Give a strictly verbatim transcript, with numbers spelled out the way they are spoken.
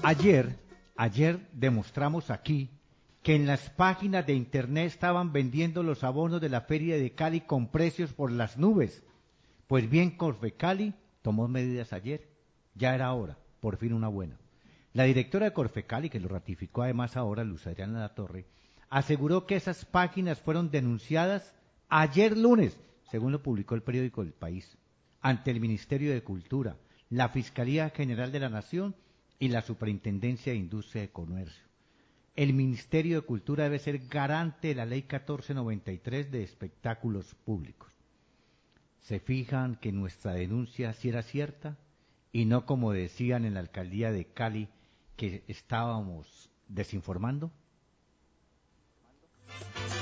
Ayer, ayer demostramos aquí que en las páginas de internet estaban vendiendo los abonos de la Feria de Cali con precios por las nubes. Pues bien, Corfecali tomó medidas ayer. Ya era hora, por fin una buena. La directora de Corfecali, que lo ratificó además ahora, Luz Adriana Latorre, aseguró que esas páginas fueron denunciadas ayer lunes, según lo publicó el periódico El País, ante el Ministerio de Cultura, la Fiscalía General de la Nación y la Superintendencia de Industria y Comercio. El Ministerio de Cultura debe ser garante de la Ley catorce noventa y tres de espectáculos públicos. ¿Se fijan que nuestra denuncia sí era cierta? Y no como decían en la alcaldía de Cali, que estábamos desinformando.